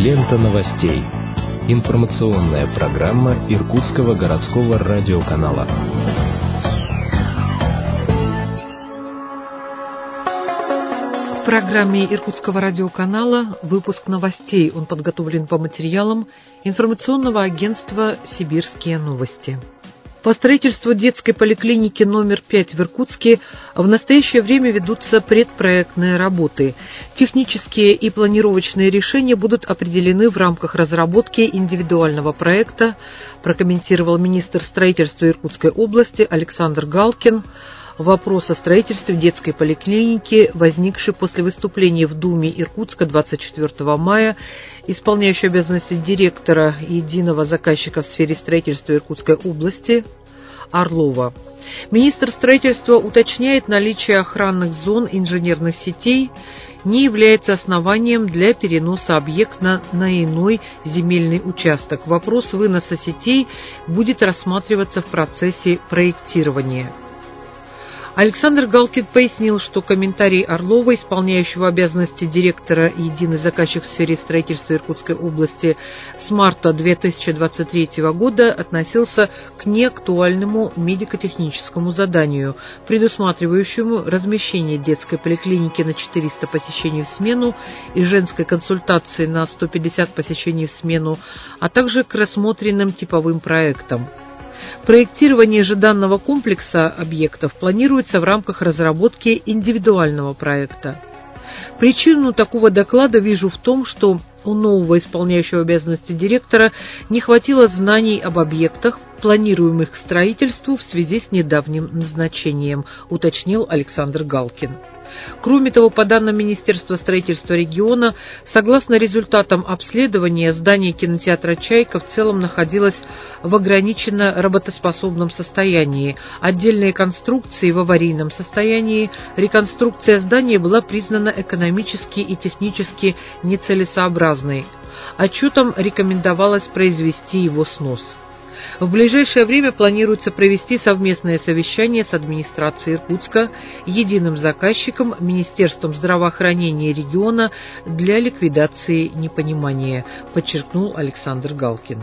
Лента новостей. Информационная программа Иркутского городского радиоканала. В программе Иркутского радиоканала выпуск новостей. Он подготовлен по материалам информационного агентства «Сибирские новости». По строительству детской поликлиники номер 5 в Иркутске в настоящее время ведутся предпроектные работы. Технические и планировочные решения будут определены в рамках разработки индивидуального проекта, прокомментировал министр строительства Иркутской области Александр Галкин. Вопрос о строительстве детской поликлиники, возникший после выступления в Думе Иркутска 24 мая, исполняющий обязанности директора единого заказчика в сфере строительства Иркутской области Орлова. Министр строительства уточняет, наличие охранных зон инженерных сетей не является основанием для переноса объекта на иной земельный участок. Вопрос выноса сетей будет рассматриваться в процессе проектирования. Александр Галкин пояснил, что комментарий Орлова, исполняющего обязанности директора единый заказчик в сфере строительства Иркутской области с марта 2023 года, относился к неактуальному медико-техническому заданию, предусматривающему размещение детской поликлиники на 400 посещений в смену и женской консультации на 150 посещений в смену, а также к рассмотренным типовым проектам. Проектирование же данного комплекса объектов планируется в рамках разработки индивидуального проекта. Причину такого доклада вижу в том, что у нового исполняющего обязанности директора не хватило знаний об объектах, планируемых к строительству в связи с недавним назначением, уточнил Александр Галкин. Кроме того, по данным Министерства строительства региона, согласно результатам обследования, здание кинотеатра «Чайка» в целом находилось в ограниченно работоспособном состоянии, отдельные конструкции в аварийном состоянии, реконструкция здания была признана экономически и технически нецелесообразной. Отчетом рекомендовалось произвести его снос. В ближайшее время планируется провести совместное совещание с администрацией Иркутска, единым заказчиком, Министерством здравоохранения региона для ликвидации непонимания, подчеркнул Александр Галкин.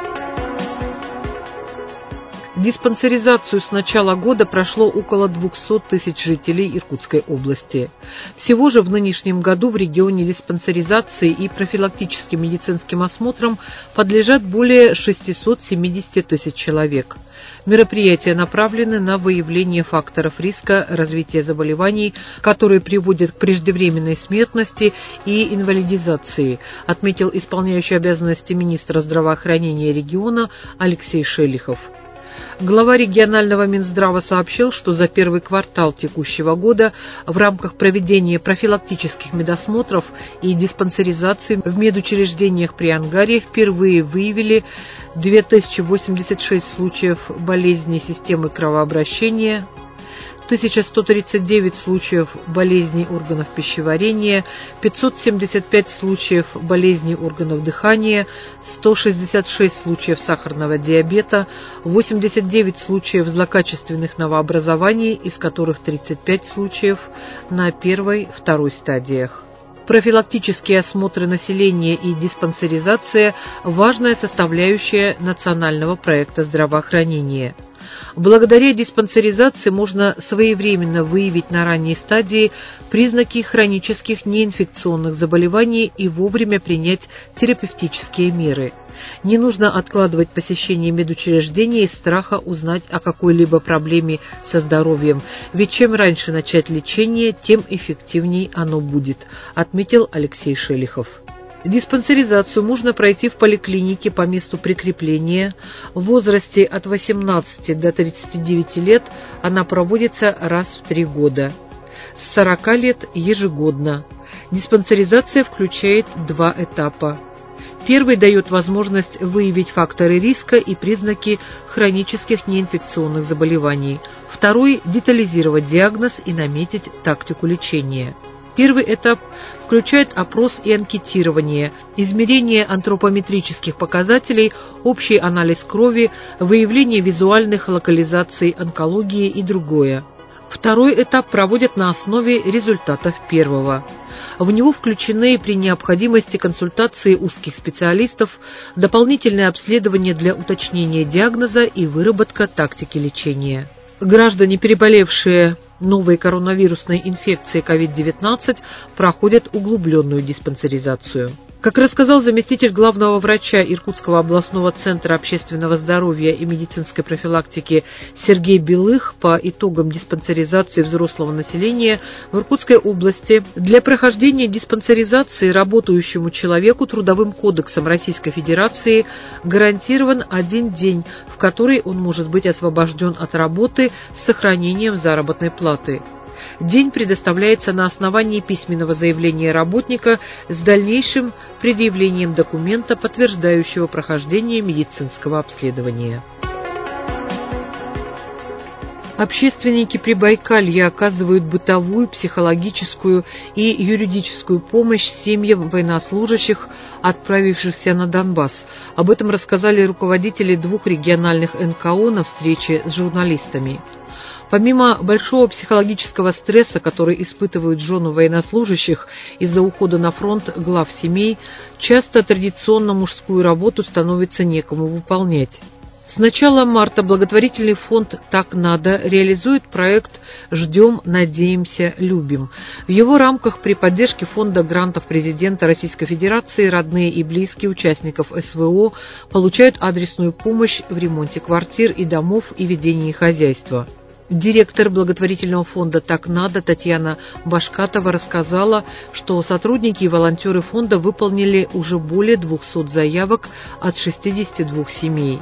Диспансеризацию с начала года прошло около 200 тысяч жителей Иркутской области. Всего же в нынешнем году в регионе диспансеризации и профилактическим медицинским осмотрам подлежат более 670 тысяч человек. Мероприятия направлены на выявление факторов риска развития заболеваний, которые приводят к преждевременной смертности и инвалидизации, отметил исполняющий обязанности министра здравоохранения региона Алексей Шелихов. Глава регионального Минздрава сообщил, что за первый квартал текущего года в рамках проведения профилактических медосмотров и диспансеризации в медучреждениях при Ангаре впервые выявили 2086 случаев болезней системы кровообращения, 1139 случаев болезней органов пищеварения, 575 случаев болезней органов дыхания, 166 случаев сахарного диабета, 89 случаев злокачественных новообразований, из которых 35 случаев на первой-второй стадиях. Профилактические осмотры населения и диспансеризация – важная составляющая национального проекта здравоохранения. Благодаря диспансеризации можно своевременно выявить на ранней стадии признаки хронических неинфекционных заболеваний и вовремя принять терапевтические меры. Не нужно откладывать посещение медучреждения из страха узнать о какой-либо проблеме со здоровьем, ведь чем раньше начать лечение, тем эффективнее оно будет, отметил Алексей Шелихов. Диспансеризацию можно пройти в поликлинике по месту прикрепления. В возрасте от 18 до 39 лет она проводится раз в 3 года. С 40 лет ежегодно. Диспансеризация включает 2 этапа. Первый дает возможность выявить факторы риска и признаки хронических неинфекционных заболеваний. Второй – детализировать диагноз и наметить тактику лечения. Первый этап включает опрос и анкетирование, измерение антропометрических показателей, общий анализ крови, выявление визуальных локализаций онкологии и другое. Второй этап проводят на основе результатов первого. В него включены при необходимости консультации узких специалистов, дополнительное обследование для уточнения диагноза и выработка тактики лечения. Граждане, переболевшие новой коронавирусной инфекцией COVID-19, проходят углубленную диспансеризацию. Как рассказал заместитель главного врача Иркутского областного центра общественного здоровья и медицинской профилактики Сергей Белых, по итогам диспансеризации взрослого населения в Иркутской области для прохождения диспансеризации работающему человеку Трудовым кодексом Российской Федерации гарантирован 1 день, в который он может быть освобожден от работы с сохранением заработной платы. День предоставляется на основании письменного заявления работника с дальнейшим предъявлением документа, подтверждающего прохождение медицинского обследования. Общественники Прибайкалья оказывают бытовую, психологическую и юридическую помощь семьям военнослужащих, отправившихся на Донбасс. Об этом рассказали руководители 2 региональных НКО на встрече с журналистами. Помимо большого психологического стресса, который испытывают жены военнослужащих из-за ухода на фронт глав семей, часто традиционно мужскую работу становится некому выполнять. С начала марта благотворительный фонд «Так надо» реализует проект «Ждем, надеемся, любим». В его рамках при поддержке фонда грантов президента Российской Федерации родные и близкие участников СВО получают адресную помощь в ремонте квартир и домов и ведении хозяйства. Директор благотворительного фонда «Так надо» Татьяна Башкатова рассказала, что сотрудники и волонтеры фонда выполнили уже более 200 заявок от 62 семей.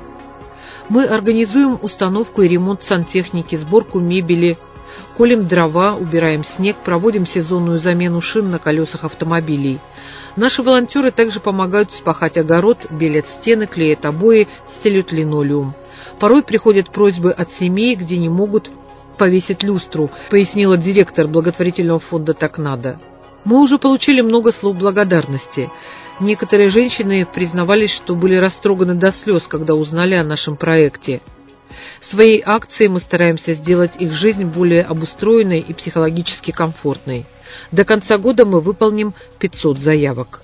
Мы организуем установку и ремонт сантехники, сборку мебели, колем дрова, убираем снег, проводим сезонную замену шин на колесах автомобилей. Наши волонтеры также помогают вспахать огород, белят стены, клеят обои, стелют линолеум. Порой приходят просьбы от семей, где не могут повесить люстру, пояснила директор благотворительного фонда «Так надо». Мы уже получили много слов благодарности. Некоторые женщины признавались, что были растроганы до слез, когда узнали о нашем проекте. Своей акцией мы стараемся сделать их жизнь более обустроенной и психологически комфортной. До конца года мы выполним 500 заявок.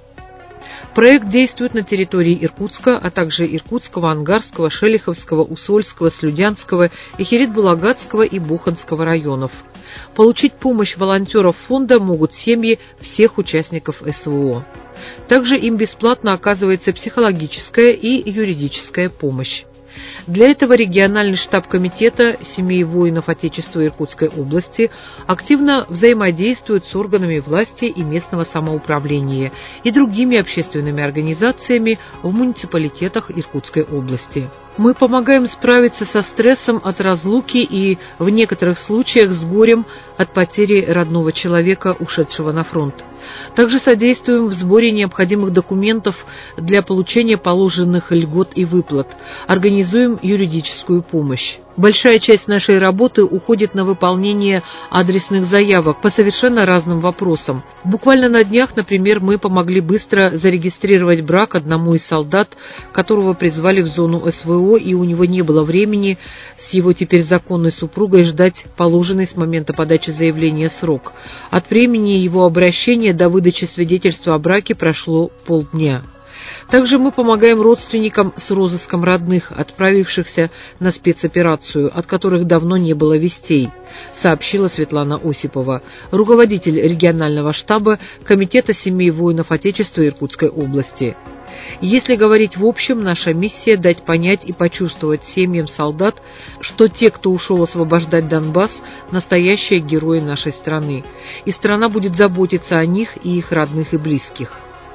Проект действует на территории Иркутска, а также Иркутского, Ангарского, Шелиховского, Усольского, Слюдянского, Эхирит-Булагатского и Буханского районов. Получить помощь волонтеров фонда могут семьи всех участников СВО. Также им бесплатно оказывается психологическая и юридическая помощь. Для этого региональный штаб комитета семей воинов Отечества Иркутской области активно взаимодействует с органами власти и местного самоуправления и другими общественными организациями в муниципалитетах Иркутской области. Мы помогаем справиться со стрессом от разлуки и, в некоторых случаях, с горем от потери родного человека, ушедшего на фронт. Также содействуем в сборе необходимых документов для получения положенных льгот и выплат. Организуем юридическую помощь. Большая часть нашей работы уходит на выполнение адресных заявок по совершенно разным вопросам. Буквально на днях, например, мы помогли быстро зарегистрировать брак одному из солдат, которого призвали в зону СВО, и у него не было времени с его теперь законной супругой ждать положенный с момента подачи заявления срок. От времени его обращения до выдачи свидетельства о браке прошло полдня. Также мы помогаем родственникам с розыском родных, отправившихся на спецоперацию, от которых давно не было вестей, сообщила Светлана Осипова, руководитель регионального штаба Комитета семей воинов Отечества Иркутской области. Если говорить в общем, наша миссия – дать понять и почувствовать семьям солдат, что те, кто ушел освобождать Донбасс, настоящие герои нашей страны, и страна будет заботиться о них и их родных и близких.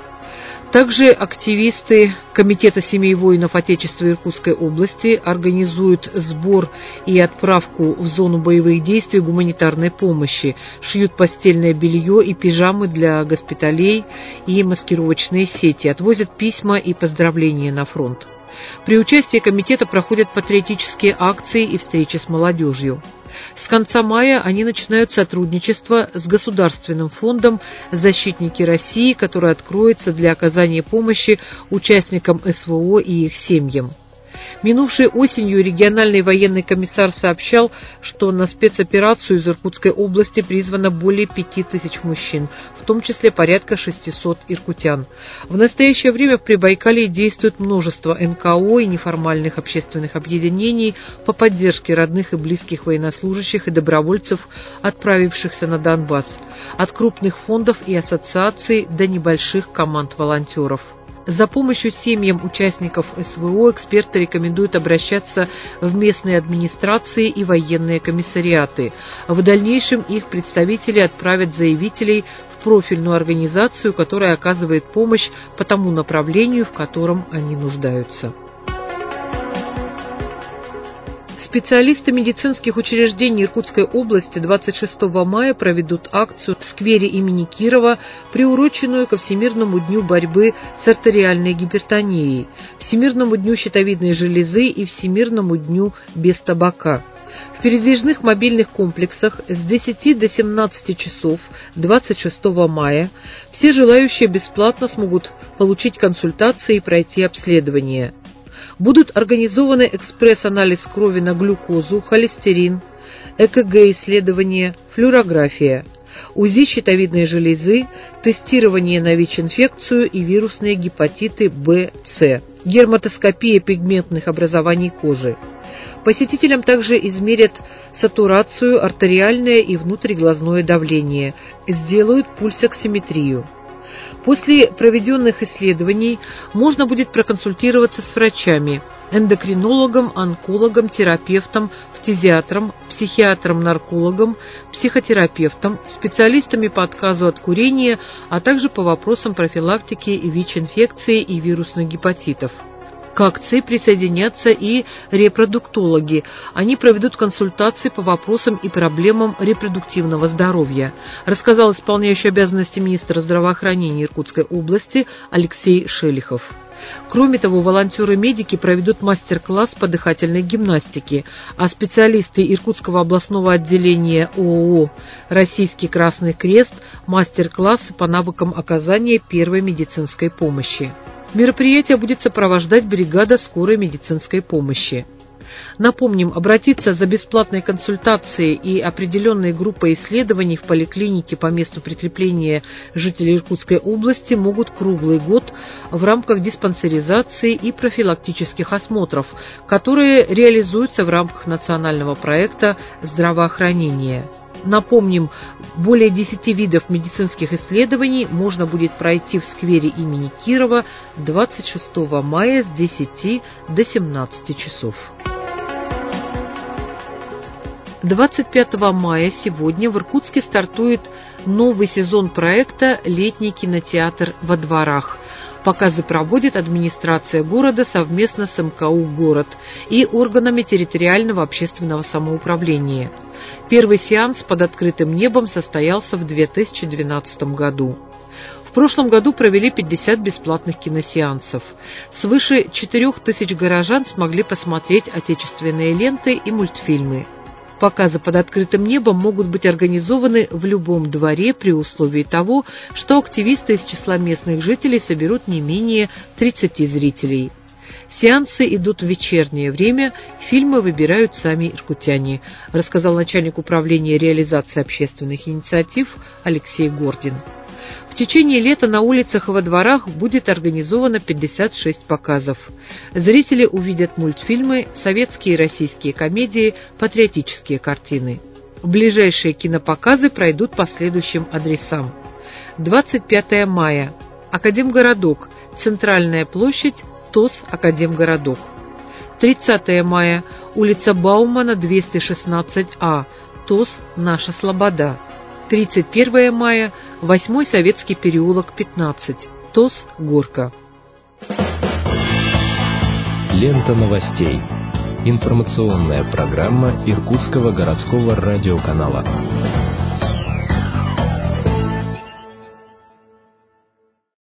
Также активисты Комитета семей воинов Отечества Иркутской области организуют сбор и отправку в зону боевых действий гуманитарной помощи, шьют постельное белье и пижамы для госпиталей и маскировочные сети, отвозят письма и поздравления на фронт. При участии комитета проходят патриотические акции и встречи с молодежью. С конца мая они начинают сотрудничество с Государственным фондом «Защитники России», который откроется для оказания помощи участникам СВО и их семьям. Минувшей осенью региональный военный комиссар сообщал, что на спецоперацию из Иркутской области призвано более 5000 мужчин, в том числе порядка 600 иркутян. В настоящее время в Прибайкалье действует множество НКО и неформальных общественных объединений по поддержке родных и близких военнослужащих и добровольцев, отправившихся на Донбасс, от крупных фондов и ассоциаций до небольших команд волонтеров. За помощью семьям участников СВО эксперты рекомендуют обращаться в местные администрации и военные комиссариаты. В дальнейшем их представители отправят заявителей в профильную организацию, которая оказывает помощь по тому направлению, в котором они нуждаются. Специалисты медицинских учреждений Иркутской области 26 мая проведут акцию в сквере имени Кирова, приуроченную ко Всемирному дню борьбы с артериальной гипертонией, Всемирному дню щитовидной железы и Всемирному дню без табака. В передвижных мобильных комплексах с 10 до 17 часов 26 мая все желающие бесплатно смогут получить консультации и пройти обследование. Будут организованы экспресс-анализ крови на глюкозу, холестерин, ЭКГ-исследование, флюорография, УЗИ щитовидной железы, тестирование на ВИЧ-инфекцию и вирусные гепатиты В, С, герматоскопия пигментных образований кожи. Посетителям также измерят сатурацию, артериальное и внутриглазное давление, сделают пульсоксиметрию. После проведенных исследований можно будет проконсультироваться с врачами, эндокринологом, онкологом, терапевтом, фтизиатром, психиатром-наркологом, психотерапевтом, специалистами по отказу от курения, а также по вопросам профилактики ВИЧ-инфекции и вирусных гепатитов. К акции присоединятся и репродуктологи. Они проведут консультации по вопросам и проблемам репродуктивного здоровья, рассказал исполняющий обязанности министра здравоохранения Иркутской области Алексей Шелихов. Кроме того, волонтеры-медики проведут мастер-класс по дыхательной гимнастике, а специалисты Иркутского областного отделения ООО «Российский Красный Крест» – мастер-классы по навыкам оказания первой медицинской помощи. Мероприятие будет сопровождать бригада скорой медицинской помощи. Напомним, обратиться за бесплатной консультацией и определенной группой исследований в поликлинике по месту прикрепления жителей Иркутской области могут круглый год в рамках диспансеризации и профилактических осмотров, которые реализуются в рамках национального проекта «Здравоохранение». Напомним, более 10 видов медицинских исследований можно будет пройти в сквере имени Кирова 26 мая с 10 до 17 часов. 25 мая сегодня в Иркутске стартует новый сезон проекта «Летний кинотеатр во дворах». Показы проводит администрация города совместно с МКУ «Город» и органами территориального общественного самоуправления. Первый сеанс под открытым небом состоялся в 2012 году. В прошлом году провели 50 бесплатных киносеансов. Свыше 4000 горожан смогли посмотреть отечественные ленты и мультфильмы. Показы под открытым небом могут быть организованы в любом дворе при условии того, что активисты из числа местных жителей соберут не менее 30 зрителей. Сеансы идут в вечернее время, фильмы выбирают сами иркутяне, рассказал начальник управления реализации общественных инициатив Алексей Гордин. В течение лета на улицах и во дворах будет организовано 56 показов. Зрители увидят мультфильмы, советские и российские комедии, патриотические картины. Ближайшие кинопоказы пройдут по следующим адресам. 25 мая. Академгородок. Центральная площадь. ТОС «Академгородок». 30 мая. Улица Баумана, 216А. ТОС «Наша Слобода». 31 мая. 8-й Советский переулок, 15. ТОС «Горка». Лента новостей. Информационная программа Иркутского городского радиоканала.